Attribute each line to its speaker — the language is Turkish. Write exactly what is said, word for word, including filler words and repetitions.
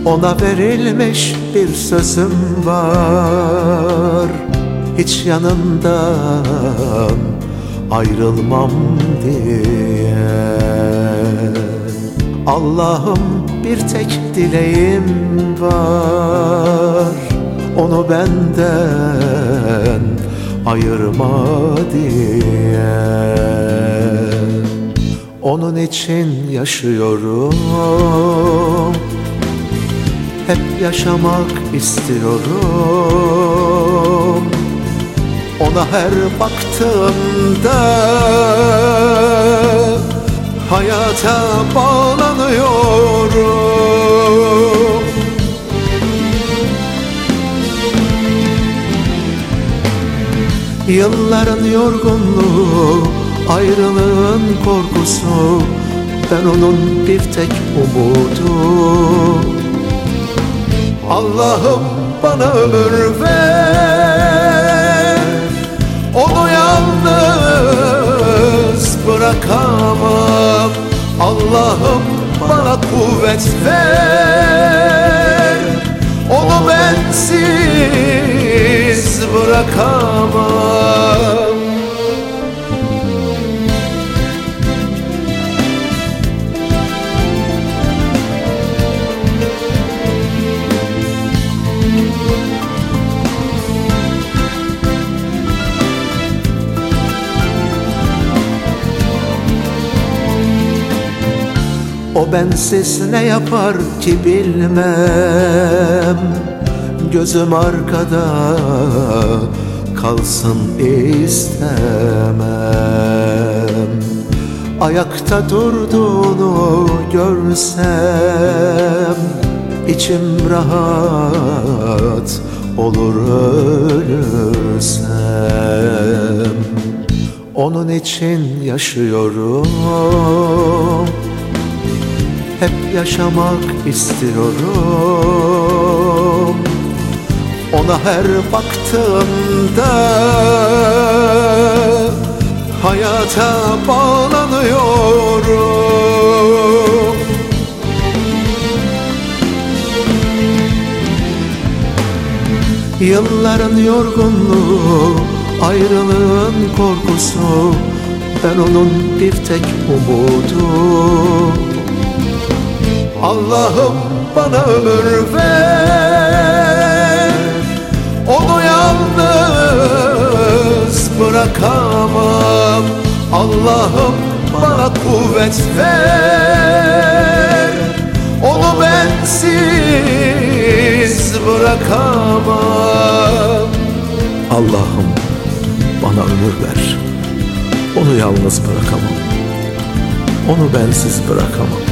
Speaker 1: Ona verilmiş bir sözüm var, hiç yanından ayrılmam diye. Allah'ım bir tek dileğim var, onu benden ayırma diye. Onun için yaşıyorum, hep yaşamak istiyorum. Ona her baktığımda hayata bağlanıyorum. Yılların yorgunluğu, ayrılığın korkusu, ben onun bir tek umudu. Allah'ım bana ömür ver, onu yalnız bırakamam. Allah'ım bana kuvvet ver, onu bensiz bırakamam. O bensiz ne yapar ki bilmem, gözüm arkada kalsın istemem. Ayakta durduğunu görsem içim rahat olur ölürsem. Onun için yaşıyorum, hep yaşamak istiyorum. Ona her baktığımda hayata bağlanıyorum. Yılların yorgunluğu, ayrılığın korkusu, ben onun bir tek umudu. Allah'ım bana ömür ver, onu yalnız bırakamam. Allah'ım bana kuvvet ver, onu bensiz bırakamam.
Speaker 2: Allah'ım bana ömür ver, onu yalnız bırakamam. Onu bensiz bırakamam.